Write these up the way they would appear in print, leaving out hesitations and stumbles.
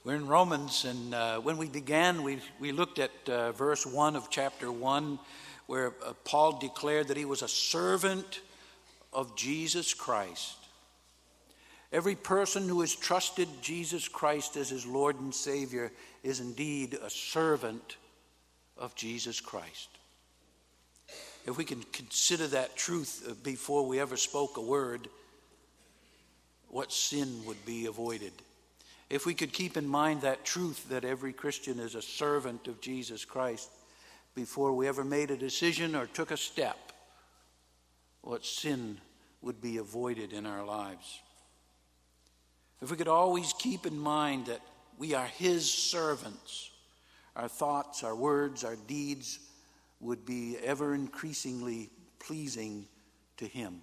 We're in Romans, and when we began, we looked at verse 1 of chapter 1, where Paul declared that he was a servant of Jesus Christ. Every person who has trusted Jesus Christ as his Lord and Savior is indeed a servant of Jesus Christ. If we can consider that truth before we ever spoke a word, what sin would be avoided? If we could keep in mind that truth that every Christian is a servant of Jesus Christ before we ever made a decision or took a step, what sin would be avoided in our lives? If we could always keep in mind that we are his servants, our thoughts, our words, our deeds would be ever increasingly pleasing to him.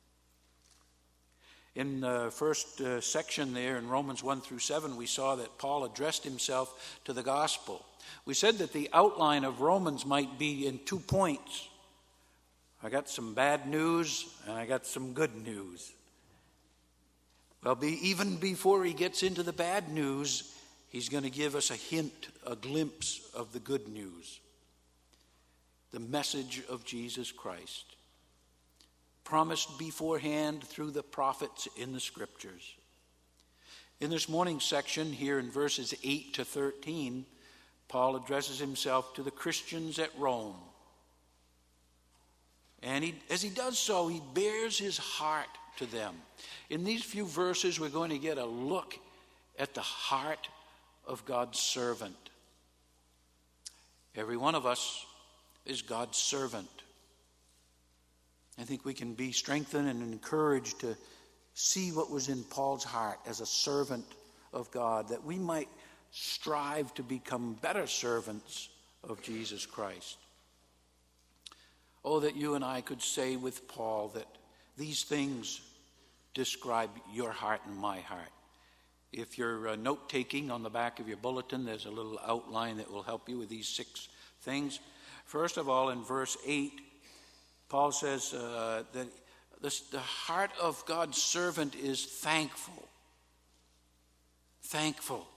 In the first section there in Romans 1 through 7, we saw that Paul addressed himself to the gospel. We said that the outline of Romans might be in 2 points. I got some bad news and I got some good news. Well, even before he gets into the bad news, he's going to give us a hint, a glimpse of the good news. The message of Jesus Christ, promised beforehand through the prophets in the scriptures. In this morning's section here in verses 8 to 13, Paul addresses himself to the Christians at Rome. And as he does so, he bears his heart to them. In these few verses, we're going to get a look at the heart of God's servant. Every one of us is God's servant. I think we can be strengthened and encouraged to see what was in Paul's heart as a servant of God, that we might strive to become better servants of Jesus Christ. Oh, that you and I could say with Paul that these things describe your heart and my heart. If you're note-taking, on the back of your bulletin, there's a little outline that will help you with these 6 things. First of all, in verse 8, Paul says that the heart of God's servant is thankful. Thankful.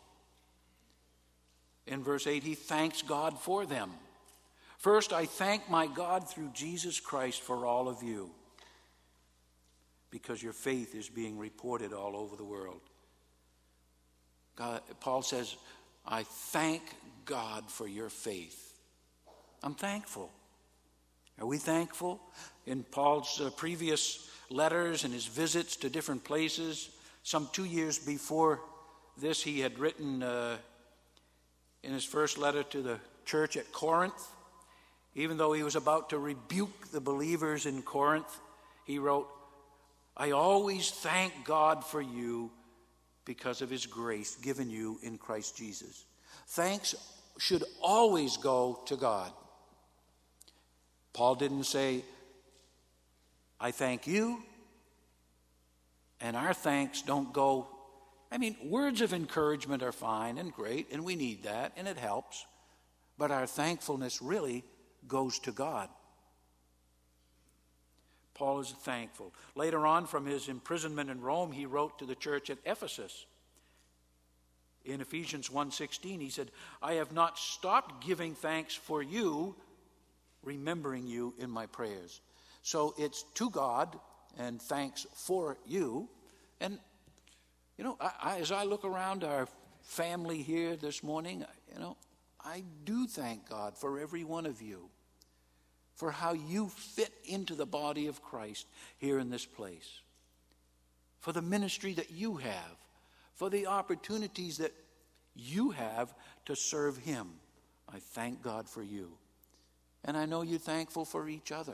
In verse 8, he thanks God for them. First, I thank my God through Jesus Christ for all of you, because your faith is being reported all over the world. Paul says, I thank God for your faith. I'm thankful. Are we thankful? In Paul's previous letters and his visits to different places, some 2 years before this, he had written in his first letter to the church at Corinth, even though he was about to rebuke the believers in Corinth, he wrote, I always thank God for you because of his grace given you in Christ Jesus. Thanks should always go to God. Paul didn't say, I thank you, and our thanks don't go. I mean, words of encouragement are fine and great, and we need that, and it helps. But our thankfulness really goes to God. Paul is thankful. Later on, from his imprisonment in Rome, he wrote to the church at Ephesus. In Ephesians 1:16, he said, I have not stopped giving thanks for you, remembering you in my prayers. So it's to God and thanks for you. And, you know, as I look around our family here this morning, I do thank God for every one of you, for how you fit into the body of Christ here in this place, for the ministry that you have, for the opportunities that you have to serve him. I thank God for you. And I know you're thankful for each other.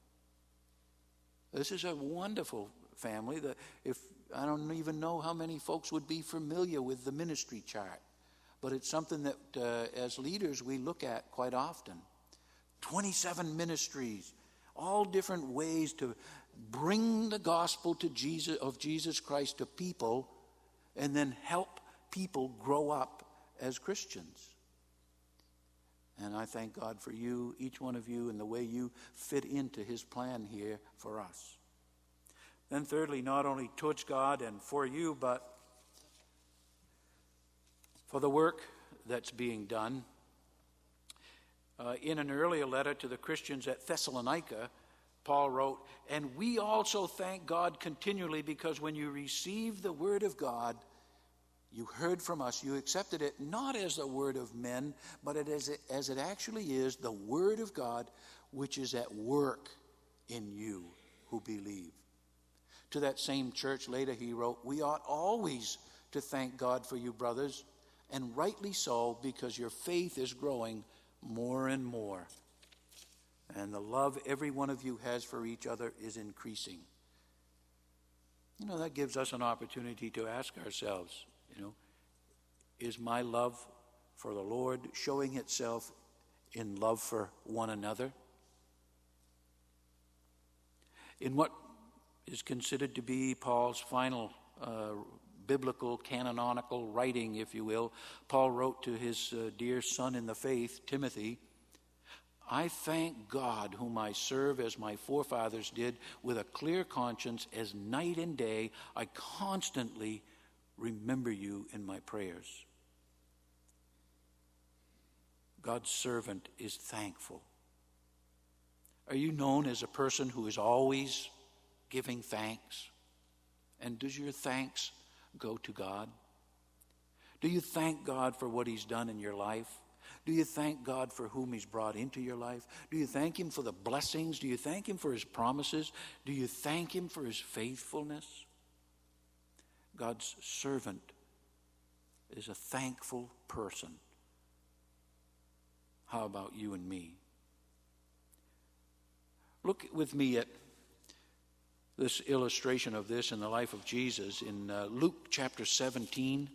This is a wonderful family. I don't even know how many folks would be familiar with the ministry chart, but it's something that as leaders we look at quite often. 27 ministries, all different ways to bring the gospel of Jesus Christ to people and then help people grow up as Christians. And I thank God for you, each one of you, and the way you fit into his plan here for us. Then thirdly, not only towards God and for you, but for the work that's being done. In an earlier letter to the Christians at Thessalonica, Paul wrote, "And we also thank God continually because when you received the word of God, you heard from us, you accepted it not as the word of men, but as it actually is, the word of God, which is at work in you who believe." To that same church later he wrote, "We ought always to thank God for you, brothers, and rightly so, because your faith is growing more and more, and the love every one of you has for each other is increasing." That gives us an opportunity to ask ourselves, is my love for the Lord showing itself in love for one another? In what is considered to be Paul's final biblical, canonical writing, if you will, Paul wrote to his dear son in the faith, Timothy, "I thank God whom I serve as my forefathers did with a clear conscience, as night and day I constantly remember you in my prayers." God's servant is thankful. Are you known as a person who is always giving thanks? And does your thanks go to God? Do you thank God for what he's done in your life? Do you thank God for whom he's brought into your life? Do you thank him for the blessings? Do you thank him for his promises? Do you thank him for his faithfulness? God's servant is a thankful person. How about you and me? Look with me at this illustration of this in the life of Jesus in Luke chapter 17,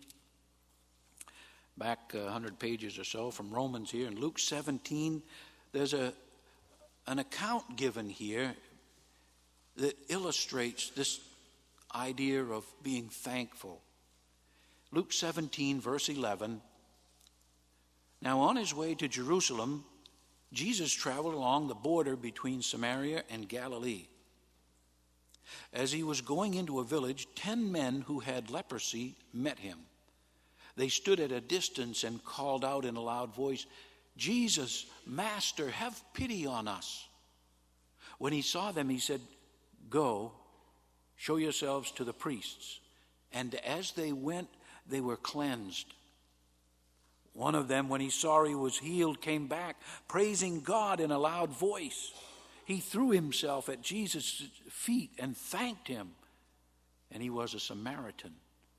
back 100 pages or so from Romans here. In Luke 17, there's an account given here that illustrates this idea of being thankful. Luke 17, verse 11. "Now on his way to Jerusalem, Jesus traveled along the border between Samaria and Galilee. As he was going into a village, 10 men who had leprosy met him. They stood at a distance and called out in a loud voice, 'Jesus, Master, have pity on us.' When he saw them, he said, 'Go, show yourselves to the priests.' And as they went, they were cleansed. One of them, when he saw he was healed, came back, praising God in a loud voice. He threw himself at Jesus' feet and thanked him, and he was a Samaritan.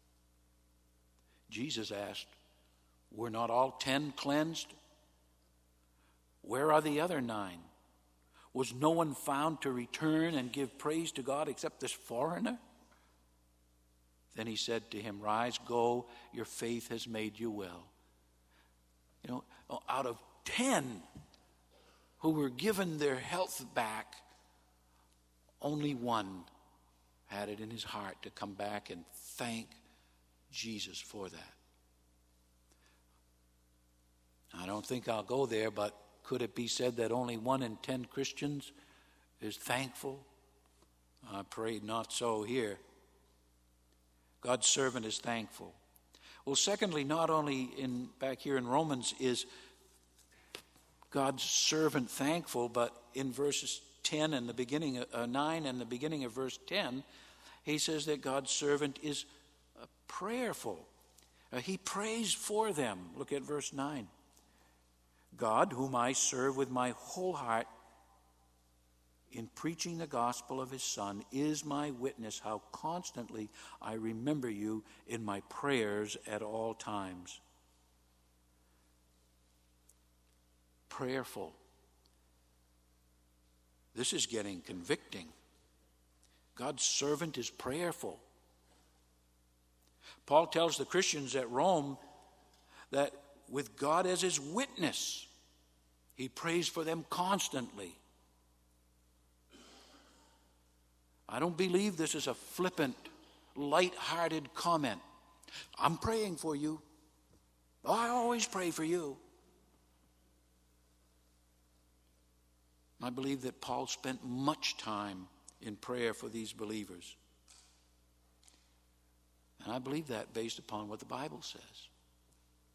Jesus asked, 'Were not all 10 cleansed? Where are the other 9? Was no one found to return and give praise to God except this foreigner?' Then he said to him, 'Rise, go, your faith has made you well.'" Out of 10 who were given their health back, only one had it in his heart to come back and thank Jesus for that. I don't think I'll go there, but could it be said that only 1 in 10 Christians is thankful? I pray not so here. God's servant is thankful. Well, secondly, not only back here in Romans is God's servant thankful, but in verses 10 and the beginning of 9 and the beginning of verse 10, he says that God's servant is prayerful. He prays for them. Look at verse 9. "God, whom I serve with my whole heart in preaching the gospel of his Son, is my witness how constantly I remember you in my prayers at all times." Prayerful. This is getting convicting. God's servant is prayerful. Paul tells the Christians at Rome that with God as his witness, he prays for them constantly. I don't believe this is a flippant, light-hearted comment. "I'm praying for you. I always pray for you." I believe that Paul spent much time in prayer for these believers. And I believe that based upon what the Bible says.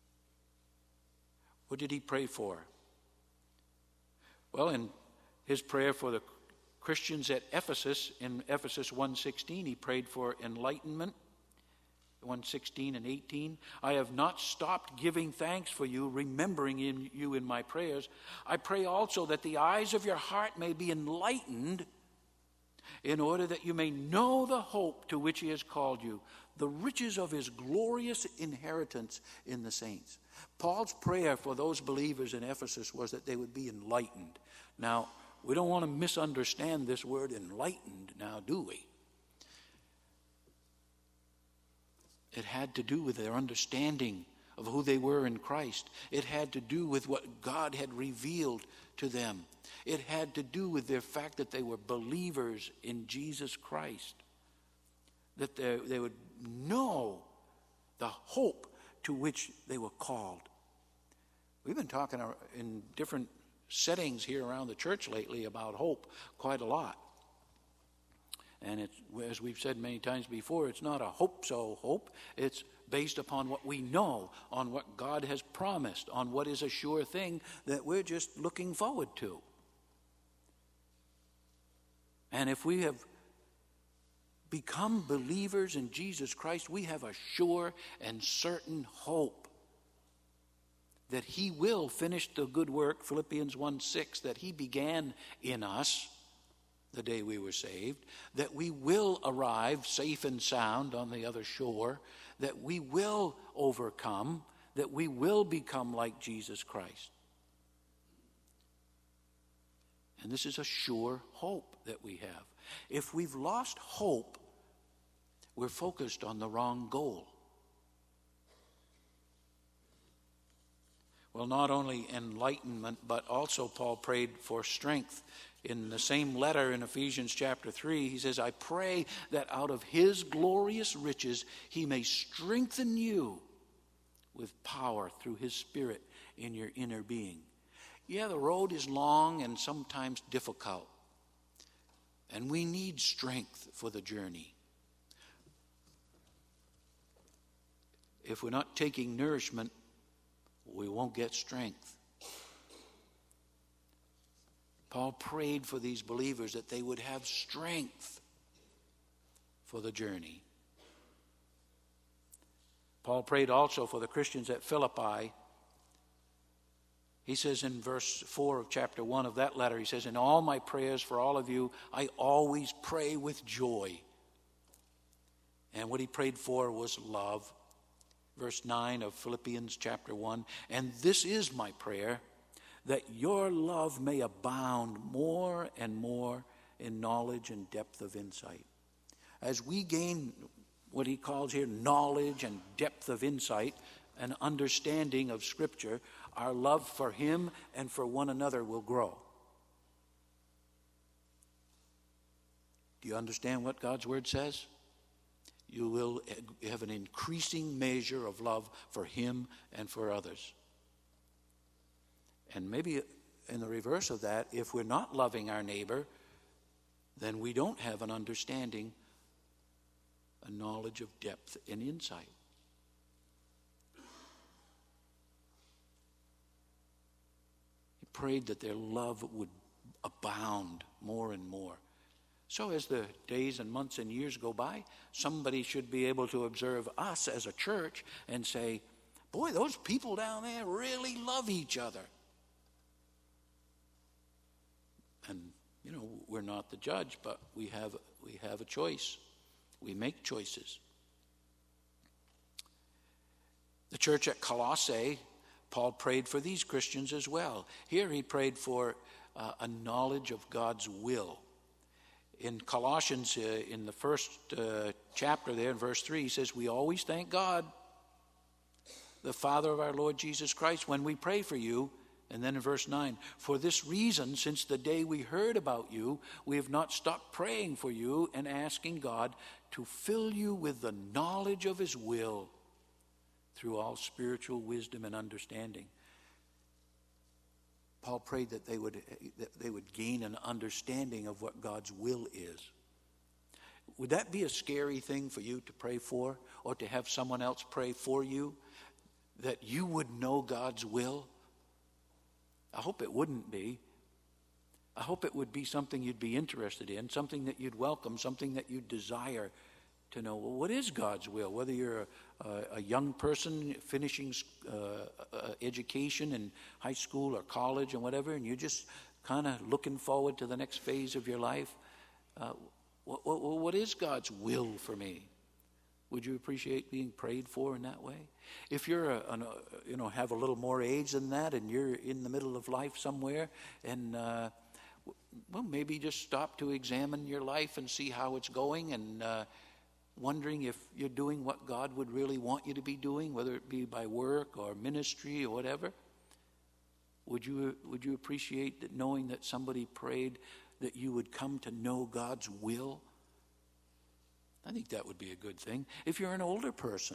What did he pray for? Well, in his prayer for the Christians at Ephesus, in Ephesus 1:16, he prayed for enlightenment. 1:16 and 18, I have not stopped giving thanks for you, remembering you in my prayers. I pray also that the eyes of your heart may be enlightened, in order that you may know the hope to which he has called you, the riches of his glorious inheritance in the saints. Paul's prayer for those believers in Ephesus was that they would be enlightened. Now, we don't want to misunderstand this word enlightened now, do we? It had to do with their understanding of who they were in Christ. It had to do with what God had revealed to them. It had to do with their fact that they were believers in Jesus Christ. That they would know the hope to which they were called. We've been talking in different settings here around the church lately about hope quite a lot. And it's, as we've said many times before, it's not a hope-so hope. It's based upon what we know, on what God has promised, on what is a sure thing that we're just looking forward to. And if we have become believers in Jesus Christ, we have a sure and certain hope that he will finish the good work, Philippians 1:6, that he began in us the day we were saved, that we will arrive safe and sound on the other shore, that we will overcome, that we will become like Jesus Christ. And this is a sure hope that we have. If we've lost hope, we're focused on the wrong goal. Well, not only enlightenment, but also Paul prayed for strength. In the same letter in Ephesians chapter 3, he says, I pray that out of his glorious riches he may strengthen you with power through his Spirit in your inner being. Yeah, the road is long and sometimes difficult, and we need strength for the journey. If we're not taking nourishment, we won't get strength. Paul prayed for these believers that they would have strength for the journey. Paul prayed also for the Christians at Philippi. He says in verse 4 of chapter 1 of that letter, he says, in all my prayers for all of you, I always pray with joy. And what he prayed for was love. Verse 9 of Philippians chapter 1, and this is my prayer, that your love may abound more and more in knowledge and depth of insight. As we gain what he calls here knowledge and depth of insight and understanding of Scripture, our love for him and for one another will grow. Do you understand what God's Word says? You will have an increasing measure of love for him and for others. And maybe in the reverse of that, if we're not loving our neighbor, then we don't have an understanding, a knowledge of depth and insight. He prayed that their love would abound more and more. So as the days and months and years go by, somebody should be able to observe us as a church and say, boy, those people down there really love each other. And, you know, we're not the judge, but we have a choice. We make choices. The church at Colossae, Paul prayed for these Christians as well. Here he prayed for a knowledge of God's will. In Colossians, in the first chapter there, in verse 3, he says, we always thank God, the Father of our Lord Jesus Christ, when we pray for you. And then in verse 9, for this reason, since the day we heard about you, we have not stopped praying for you and asking God to fill you with the knowledge of his will through all spiritual wisdom and understanding. Paul prayed that they would gain an understanding of what God's will is. Would that be a scary thing for you to pray for, or to have someone else pray for you, that you would know God's will? I hope it wouldn't be. I hope it would be something you'd be interested in, something that you'd welcome, something that you'd desire to know. Well, what is God's will? Whether you're a young person finishing education in high school or college and whatever, and you're just kind of looking forward to the next phase of your life, what is God's will for me? Would you appreciate being prayed for in that way? If you're, have a little more age than that, and you're in the middle of life somewhere, and maybe just stop to examine your life and see how it's going, and wondering if you're doing what God would really want you to be doing, whether it be by work or ministry or whatever. Would you appreciate that, knowing that somebody prayed that you would come to know God's will? I think that would be a good thing. If you're an older person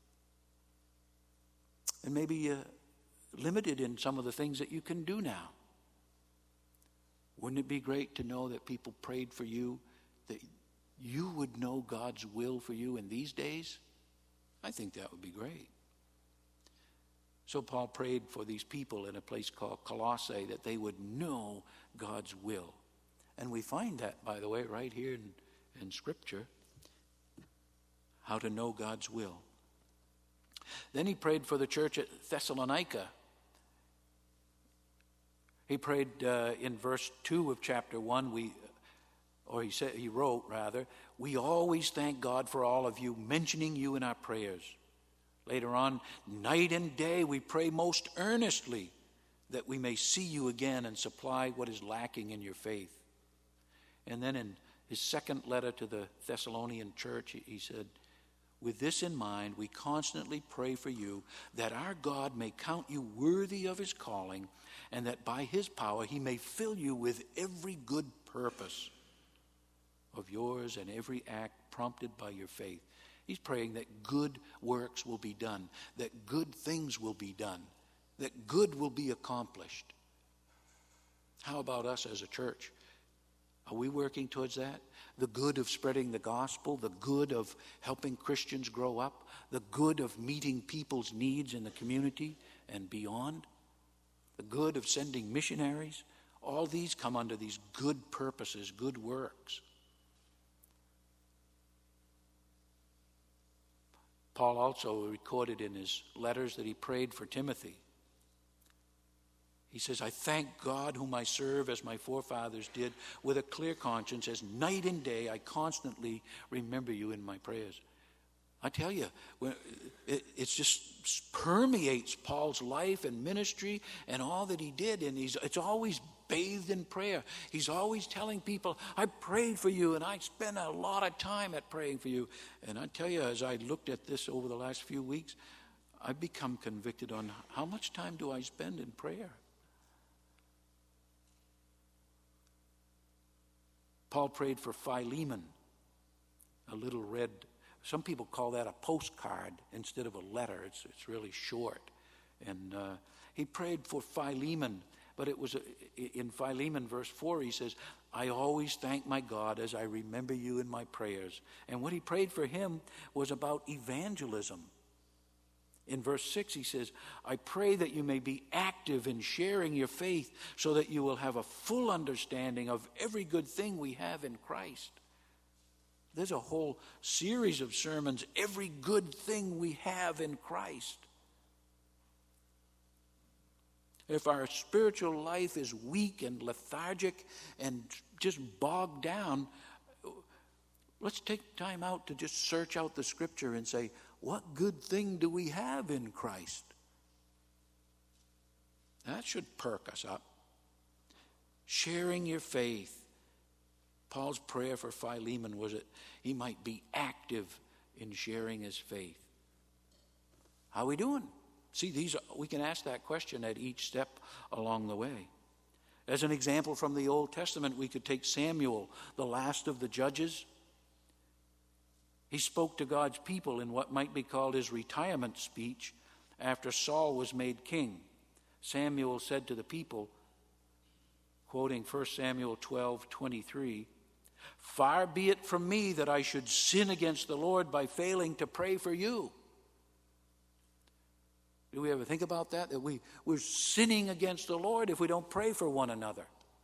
and maybe limited in some of the things that you can do now, wouldn't it be great to know that people prayed for you, that you would know God's will for you in these days? I think that would be great. So Paul prayed for these people in a place called Colossae, that they would know God's will. And we find that, by the way, right here in Scripture, how to know God's will. Then he prayed for the church at Thessalonica. He prayed in verse 2 of chapter 1, he wrote, we always thank God for all of you, mentioning you in our prayers. Later on, night and day we pray most earnestly that we may see you again and supply what is lacking in your faith. And then in his second letter to the Thessalonian church, he said, with this in mind, we constantly pray for you, that our God may count you worthy of his calling, and that by his power he may fill you with every good purpose of yours and every act prompted by your faith. He's praying that good works will be done, that good things will be done, that good will be accomplished. How about us as a church? Are we working towards that? The good of spreading the gospel, the good of helping Christians grow up, the good of meeting people's needs in the community and beyond, the good of sending missionaries. All these come under these good purposes, good works. Paul also recorded in his letters that he prayed for Timothy. He says, I thank God whom I serve as my forefathers did with a clear conscience, as night and day I constantly remember you in my prayers. I tell you, it just permeates Paul's life and ministry and all that he did, and it's always bathed in prayer. He's always telling people, I prayed for you, and I spent a lot of time at praying for you. And I tell you, as I looked at this over the last few weeks, I've become convicted on how much time do I spend in prayer. Paul prayed for Philemon, a little red, some people call that a postcard instead of a letter. It's really short. And he prayed for Philemon, but it was in Philemon verse 4, he says, I always thank my God as I remember you in my prayers. And what he prayed for him was about evangelism. In verse 6, he says, I pray that you may be active in sharing your faith so that you will have a full understanding of every good thing we have in Christ. There's a whole series of sermons, every good thing we have in Christ. If our spiritual life is weak and lethargic and just bogged down, let's take time out to just search out the Scripture and say, what good thing do we have in Christ? That should perk us up. Sharing your faith. Paul's prayer for Philemon was that he might be active in sharing his faith. How are we doing? See, we can ask that question at each step along the way. As an example from the Old Testament, we could take Samuel, the last of the judges. He spoke to God's people in what might be called his retirement speech after Saul was made king. Samuel said to the people, quoting 1 Samuel 12:23, far be it from me that I should sin against the Lord by failing to pray for you. Do we ever think about that? That we're sinning against the Lord if we don't pray for one another.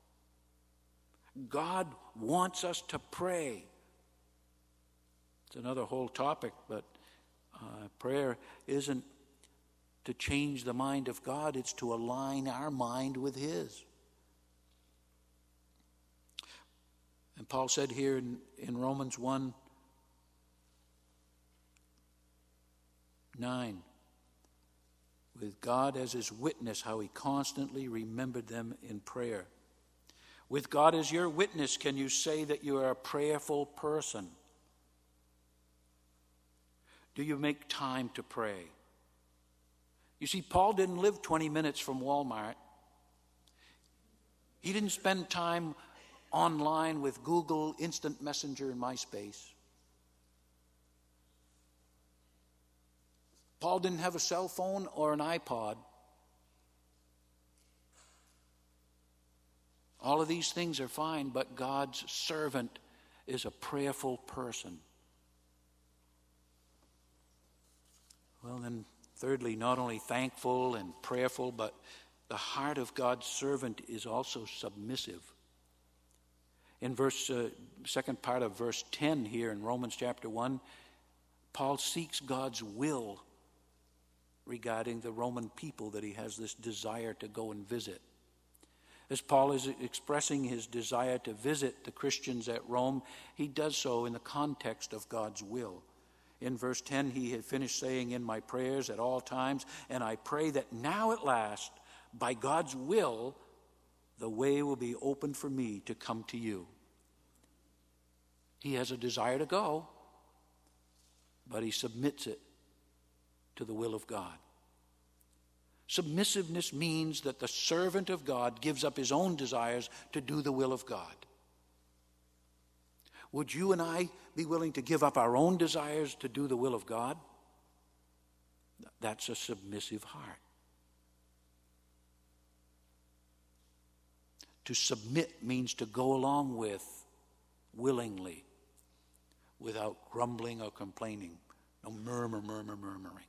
God wants us to pray. It's another whole topic, but prayer isn't to change the mind of God, it's to align our mind with His. And Paul said here in Romans 1:9, with God as his witness, how he constantly remembered them in prayer. With God as your witness, can you say that you are a prayerful person? Do you make time to pray? You see, Paul didn't live 20 minutes from Walmart. He didn't spend time online with Google, Instant Messenger, and MySpace. Paul didn't have a cell phone or an iPod. All of these things are fine, but God's servant is a prayerful person. Well, then, thirdly, not only thankful and prayerful, but the heart of God's servant is also submissive. In second part of verse 10 here in Romans chapter 1, Paul seeks God's will regarding the Roman people that he has this desire to go and visit. As Paul is expressing his desire to visit the Christians at Rome, he does so in the context of God's will. In verse 10, he had finished saying, in my prayers at all times, and I pray that now at last, by God's will, the way will be opened for me to come to you. He has a desire to go, but he submits it to the will of God. Submissiveness means that the servant of God gives up his own desires to do the will of God. Would you and I be willing to give up our own desires to do the will of God? That's a submissive heart. To submit means to go along with willingly, without grumbling or complaining. No murmuring.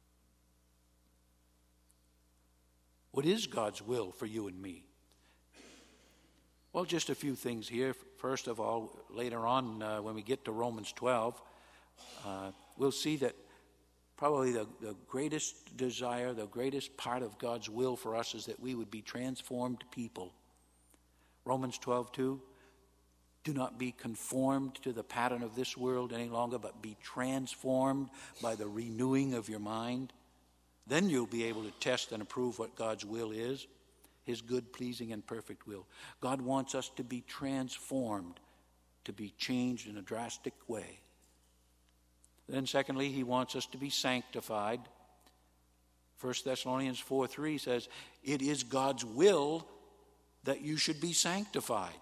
What is God's will for you and me? Well, just a few things here. First of all, later on when we get to Romans 12, we'll see that probably the greatest desire, the greatest part of God's will for us is that we would be transformed people. Romans 12:2, do not be conformed to the pattern of this world any longer, but be transformed by the renewing of your mind. Then you'll be able to test and approve what God's will is, his good, pleasing, and perfect will. God wants us to be transformed, to be changed in a drastic way. Then secondly, he wants us to be sanctified. 1 Thessalonians 4:3 says, it is God's will that you should be sanctified.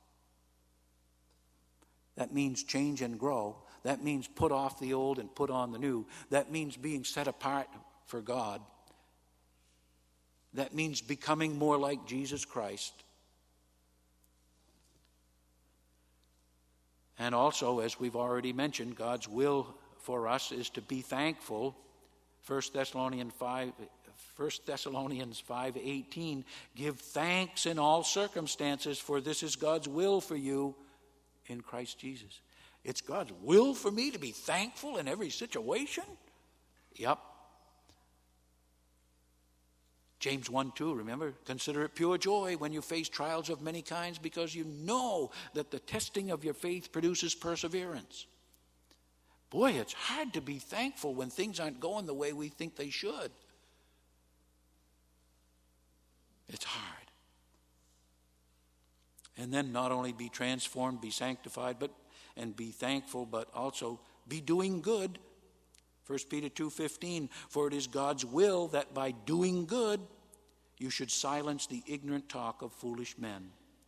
That means change and grow. That means put off the old and put on the new. That means being set apart for God. That means becoming more like Jesus Christ. And also, as we've already mentioned, God's will for us is to be thankful. 1 Thessalonians 5:18, give thanks in all circumstances, for this is God's will for you in Christ Jesus. It's God's will for me to be thankful in every situation? Yep. James 1:2, remember? Consider it pure joy when you face trials of many kinds, because you know that the testing of your faith produces perseverance. Boy, it's hard to be thankful when things aren't going the way we think they should. It's hard. And then not only be transformed, be sanctified, and be thankful, but also be doing good. 1 Peter 2:15, for it is God's will that by doing good you should silence the ignorant talk of foolish men.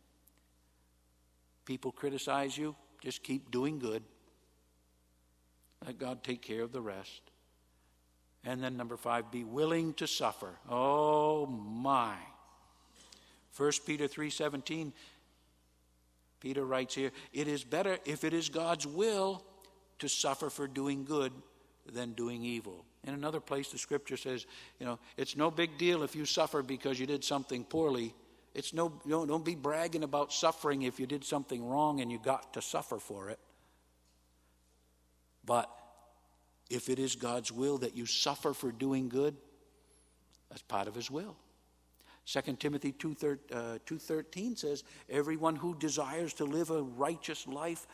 People criticize you, just keep doing good. Let God take care of the rest. And then number 5, be willing to suffer. Oh my. 1 Peter 3:17, Peter writes here, it is better if it is God's will to suffer for doing good than doing evil. In another place, the scripture says, it's no big deal if you suffer because you did something poorly. Don't be bragging about suffering if you did something wrong and you got to suffer for it. But if it is God's will that you suffer for doing good, that's part of his will. 2 Timothy 2:13 says, everyone who desires to live a righteous life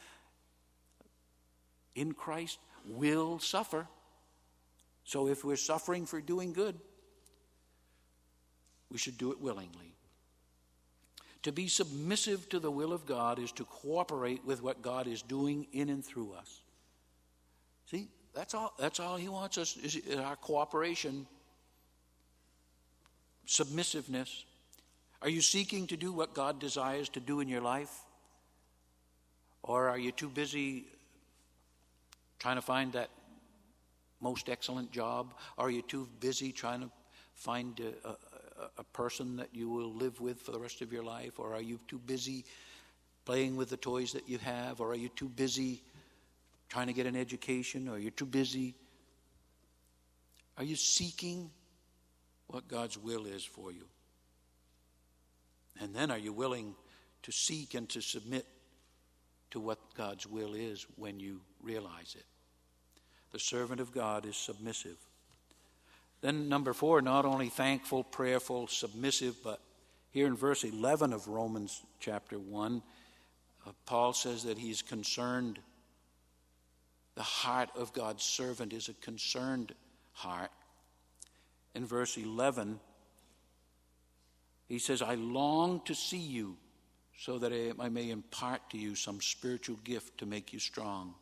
in Christ will suffer. So if we're suffering for doing good, we should do it willingly. To be submissive to the will of God is to cooperate with what God is doing in and through us. See, that's all he wants us, is our cooperation, submissiveness. Are you seeking to do what God desires to do in your life? Or are you too busy trying to find that most excellent job? Are you too busy trying to find a person that you will live with for the rest of your life? Or are you too busy playing with the toys that you have? Or are you too busy trying to get an education? Or you're too busy? Are you seeking what God's will is for you? And then are you willing to seek and to submit to what God's will is when you realize it? The servant of God is submissive. Then number 4, not only thankful, prayerful, submissive, but here in verse 11 of Romans chapter 1, Paul says that he's concerned. The heart of God's servant is a concerned heart. In verse 11, he says, I long to see you so that I may impart to you some spiritual gift to make you strong.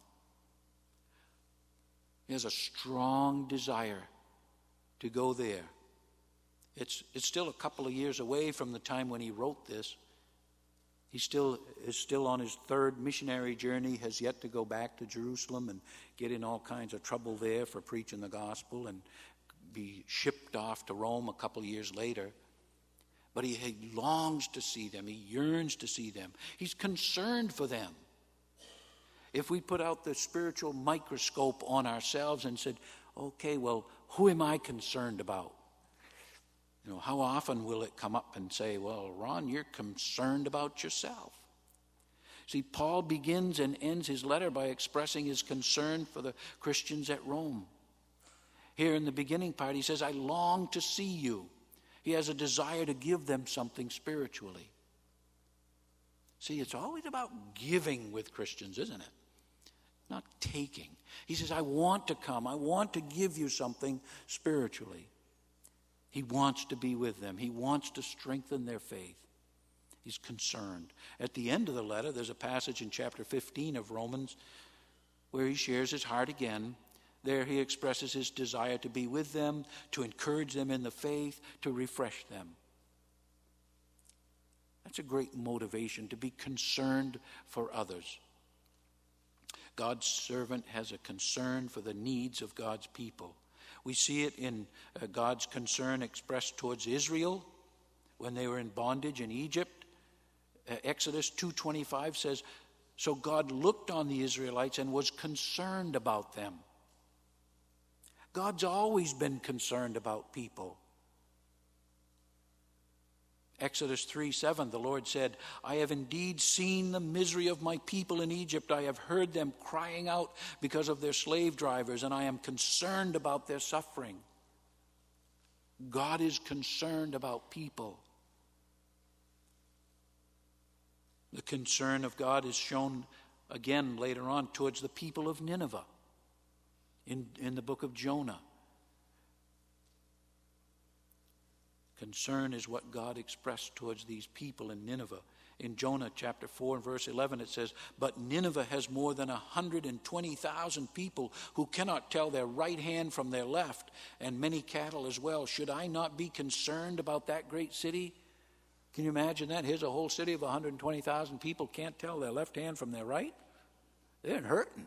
He has a strong desire to go there. It's still a couple of years away from the time when he wrote this. He is still on his third missionary journey, has yet to go back to Jerusalem and get in all kinds of trouble there for preaching the gospel and be shipped off to Rome a couple of years later. But he longs to see them. He yearns to see them. He's concerned for them. If we put out the spiritual microscope on ourselves and said, okay, well, who am I concerned about? How often will it come up and say, well, Ron, you're concerned about yourself? See, Paul begins and ends his letter by expressing his concern for the Christians at Rome. Here in the beginning part, he says, I long to see you. He has a desire to give them something spiritually. See, it's always about giving with Christians, isn't it? Not taking. He says, I want to come. I want to give you something spiritually. He wants to be with them. He wants to strengthen their faith. He's concerned. At the end of the letter, there's a passage in chapter 15 of Romans where he shares his heart again. There he expresses his desire to be with them, to encourage them in the faith, to refresh them. That's a great motivation, to be concerned for others. God's servant has a concern for the needs of God's people. We see it in God's concern expressed towards Israel when they were in bondage in Egypt. Exodus 2:25 says, so God looked on the Israelites and was concerned about them. God's always been concerned about people. Exodus 3:7, the Lord said, I have indeed seen the misery of my people in Egypt. I have heard them crying out because of their slave drivers, and I am concerned about their suffering. God is concerned about people. The concern of God is shown again later on towards the people of Nineveh in the book of Jonah. Concern is what God expressed towards these people in Nineveh. In Jonah chapter 4 and verse 11 it says, but Nineveh has more than 120,000 people who cannot tell their right hand from their left, and many cattle as well. Should I not be concerned about that great city? Can you imagine that? Here's a whole city of 120,000 people can't tell their left hand from their right. They're hurting.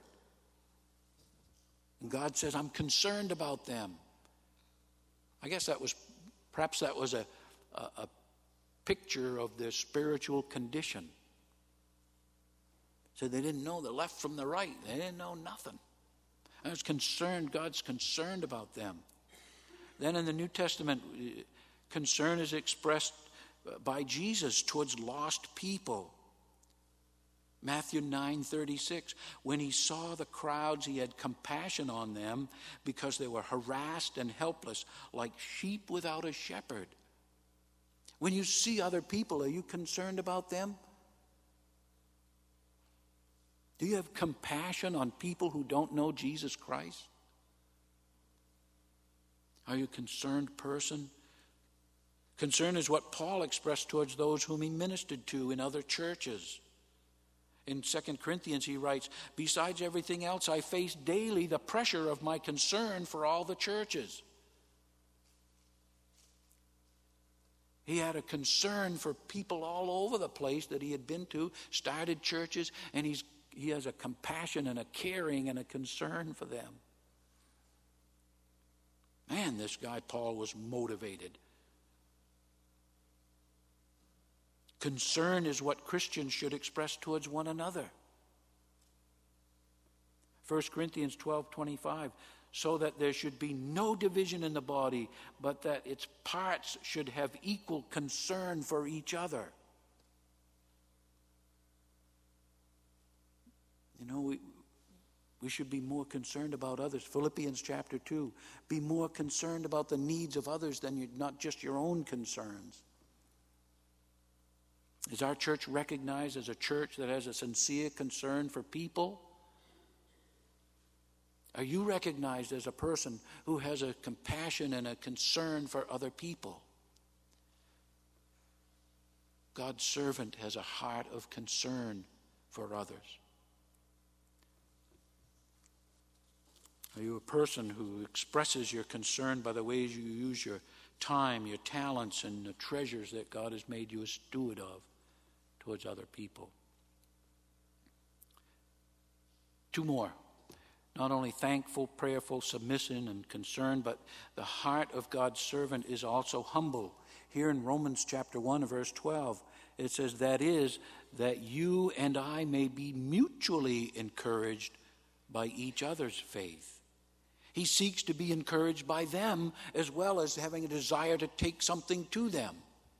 And God says, I'm concerned about them. I guess perhaps that was a picture of their spiritual condition. So they didn't know the left from the right. They didn't know nothing. God's concerned about them. Then in the New Testament, concern is expressed by Jesus towards lost people. Matthew 9:36, when he saw the crowds, he had compassion on them because they were harassed and helpless, like sheep without a shepherd. When you see other people, are you concerned about them? Do you have compassion on people who don't know Jesus Christ? Are you a concerned person? Concern is what Paul expressed towards those whom he ministered to in other churches. In 2 Corinthians, he writes, besides everything else, I face daily the pressure of my concern for all the churches. He had a concern for people all over the place that he had been to, started churches, and he has a compassion and a caring and a concern for them. Man, this guy Paul was motivated. Concern is what Christians should express towards one another. 1 Corinthians 12:25, so that there should be no division in the body, but that its parts should have equal concern for each other. You know, we should be more concerned about others. Philippians chapter 2, be more concerned about the needs of others than not just your own concerns. Is our church recognized as a church that has a sincere concern for people? Are you recognized as a person who has a compassion and a concern for other people? God's servant has a heart of concern for others. Are you a person who expresses your concern by the ways you use your time, your talents, and the treasures that God has made you a steward of towards other people? Two more. Not only thankful, prayerful, submissive, and concerned, but the heart of God's servant is also humble. Here in Romans chapter 1, verse 12, it says, that is, that you and I may be mutually encouraged by each other's faith. He seeks to be encouraged by them as well as having a desire to take something to them.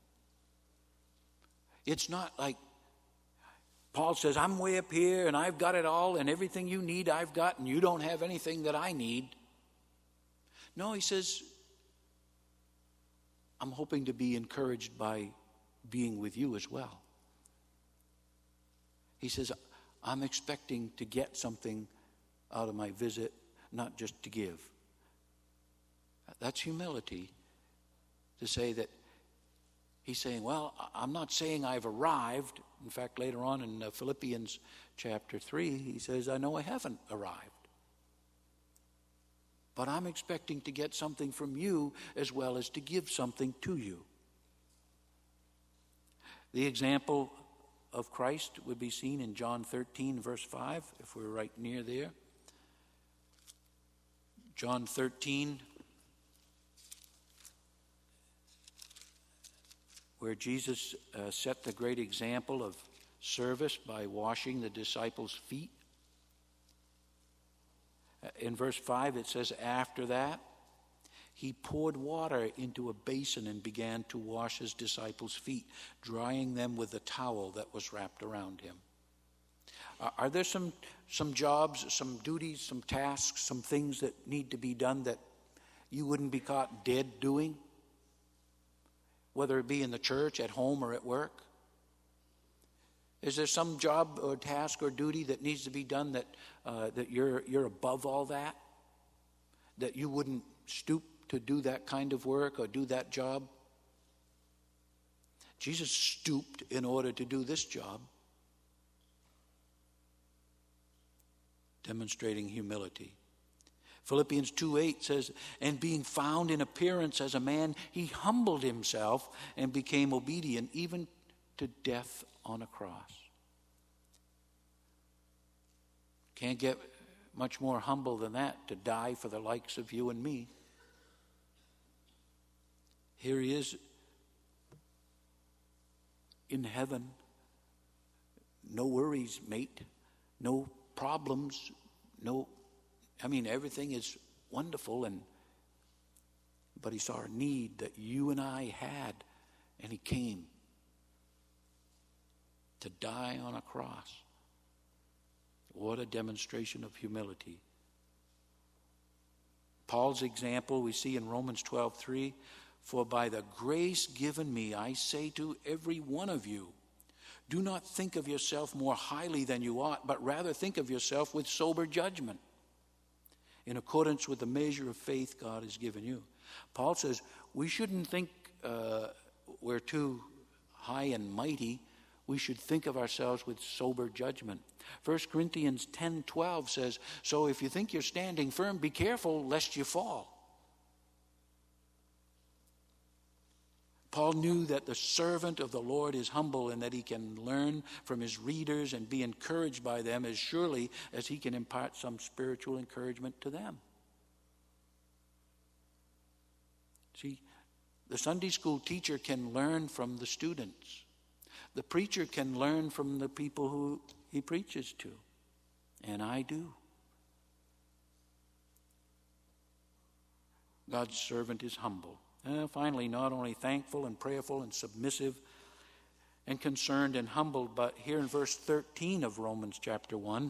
It's not like Paul says, I'm way up here and I've got it all and everything you need I've got and you don't have anything that I need. No, he says, I'm hoping to be encouraged by being with you as well. He says, I'm expecting to get something out of my visit, not just to give. That's humility, to say that he's saying, well, I'm not saying I've arrived. In fact, later on in Philippians chapter 3, he says, I know I haven't arrived. But I'm expecting to get something from you as well as to give something to you. The example of Christ would be seen in John 13, verse 5, if we're right near there. John 13, where Jesus set the great example of service by washing the disciples' feet. In verse 5 it says, after that, he poured water into a basin and began to wash his disciples' feet, drying them with the towel that was wrapped around him. Are there some jobs, some duties, some tasks, some things that need to be done that you wouldn't be caught dead doing? Whether it be in the church, at home, or at work? Is there some job or task or duty that needs to be done that you're above all that? That you wouldn't stoop to do that kind of work or do that job? Jesus stooped in order to do this job, demonstrating humility. Philippians 2:8 says, and being found in appearance as a man, he humbled himself and became obedient even to death on a cross. Can't get much more humble than that, to die for the likes of you and me. Here he is in heaven. No worries, mate. No problems. No I mean, everything is wonderful, but he saw a need that you and I had, and he came to die on a cross. What a demonstration of humility. Paul's example we see in Romans 12:3, for by the grace given me, I say to every one of you, do not think of yourself more highly than you ought, but rather think of yourself with sober judgment, in accordance with the measure of faith God has given you. Paul says we shouldn't think we're too high and mighty. We should think of ourselves with sober judgment. 1 Corinthians 10:12 says, so if you think you're standing firm, be careful lest you fall. Paul knew that the servant of the Lord is humble and that he can learn from his readers and be encouraged by them as surely as he can impart some spiritual encouragement to them. See, the Sunday school teacher can learn from the students. The preacher can learn from the people who he preaches to. And I do. God's servant is humble. And finally, not only thankful and prayerful and submissive and concerned and humbled, but here in verse 13 of Romans chapter 1,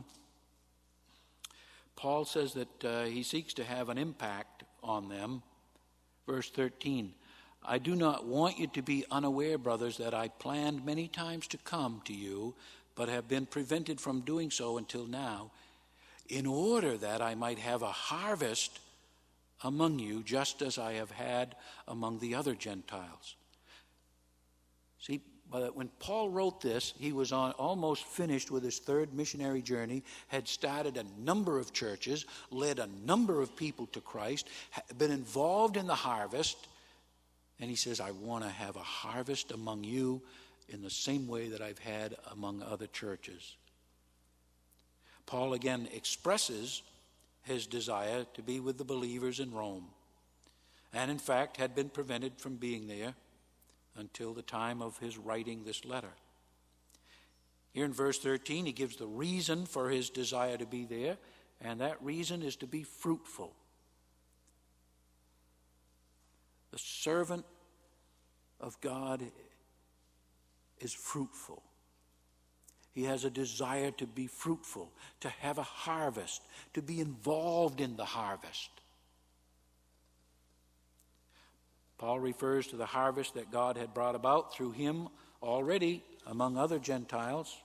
Paul says that he seeks to have an impact on them. Verse 13, I do not want you to be unaware, brothers, that I planned many times to come to you, but have been prevented from doing so until now, in order that I might have a harvest among you, just as I have had among the other Gentiles. See, but when Paul wrote this, he was almost finished with his third missionary journey, had started a number of churches, led a number of people to Christ, been involved in the harvest, and he says, I want to have a harvest among you in the same way that I've had among other churches. Paul again expresses his desire to be with the believers in Rome, and in fact had been prevented from being there until the time of his writing this letter. Here in verse 13, he gives the reason for his desire to be there, and that reason is to be fruitful. The servant of God is fruitful. He has a desire to be fruitful, to have a harvest, to be involved in the harvest. Paul refers to the harvest that God had brought about through him already among other Gentiles.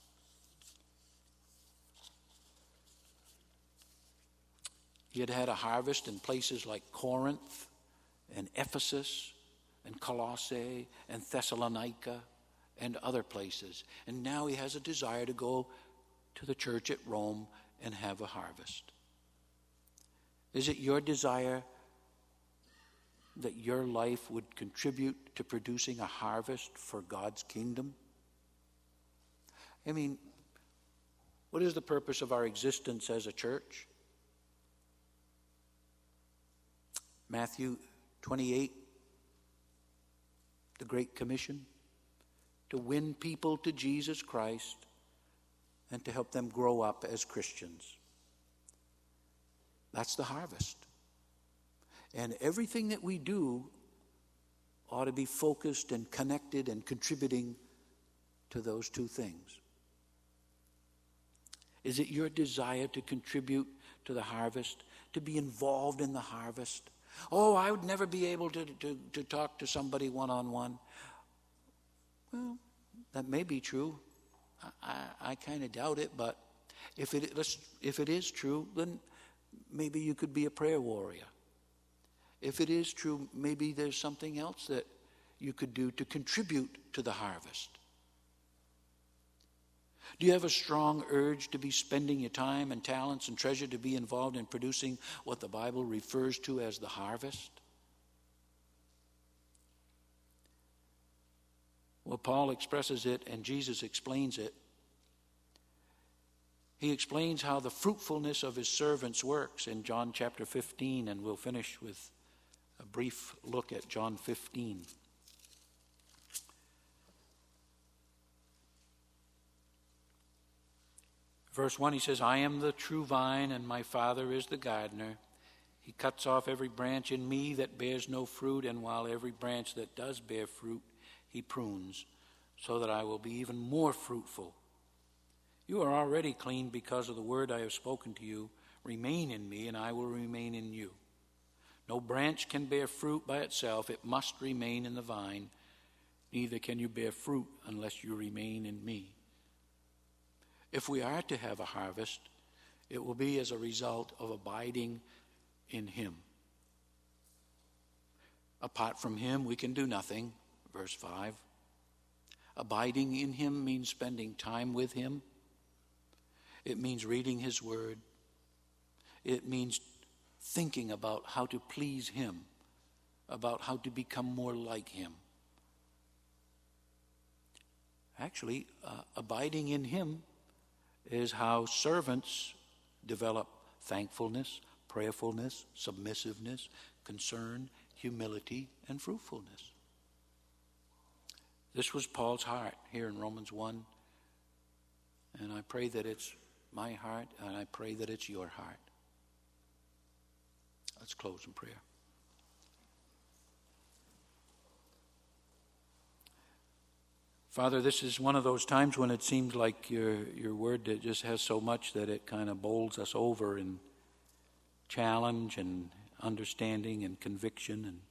He had had a harvest in places like Corinth and Ephesus and Colossae and Thessalonica and other places. And now he has a desire to go to the church at Rome and have a harvest. Is it your desire that your life would contribute to producing a harvest for God's kingdom? I mean, what is the purpose of our existence as a church? Matthew 28, the Great Commission, to win people to Jesus Christ and to help them grow up as Christians. That's the harvest. And everything that we do ought to be focused and connected and contributing to those two things. Is it your desire to contribute to the harvest, to be involved in the harvest? Oh, I would never be able to talk to somebody one-on-one. Well, that may be true. I kind of doubt it, but if it is true, then maybe you could be a prayer warrior. If it is true, maybe there's something else that you could do to contribute to the harvest. Do you have a strong urge to be spending your time and talents and treasure to be involved in producing what the Bible refers to as the harvest? Well, Paul expresses it and Jesus explains it. He explains how the fruitfulness of his servants works in John chapter 15, and we'll finish with a brief look at John 15. Verse 1, he says, I am the true vine, and my Father is the gardener. He cuts off every branch in me that bears no fruit, and while every branch that does bear fruit, he prunes, so that I will be even more fruitful. You are already clean because of the word I have spoken to you. Remain in me, and I will remain in you. No branch can bear fruit by itself. It must remain in the vine. Neither can you bear fruit unless you remain in me. If we are to have a harvest, it will be as a result of abiding in him. Apart from him, we can do nothing. Verse 5. Abiding in him means spending time with him. It means reading his word. It means thinking about how to please him, about how to become more like him. Actually, abiding in him is how servants develop thankfulness, prayerfulness, submissiveness, concern, humility, and fruitfulness. This was Paul's heart here in Romans 1, and I pray that it's my heart, and I pray that it's your heart. Let's close in prayer. Father, this is one of those times when it seems like your word that just has so much that it kind of bowls us over in challenge and understanding and conviction. And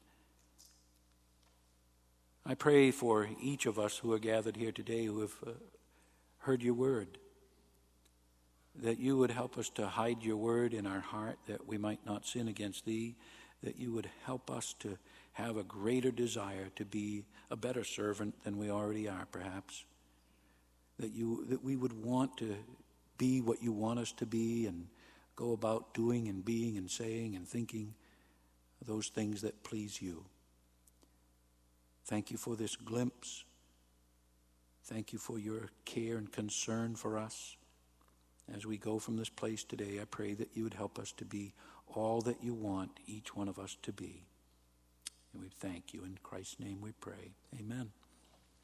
I pray for each of us who are gathered here today who have heard your word, that you would help us to hide your word in our heart, that we might not sin against thee, that you would help us to have a greater desire to be a better servant than we already are, perhaps. That we would want to be what you want us to be and go about doing and being and saying and thinking those things that please you. Thank you for this glimpse. Thank you for your care and concern for us. As we go from this place today, I pray that you would help us to be all that you want each one of us to be. And we thank you. In Christ's name we pray. Amen.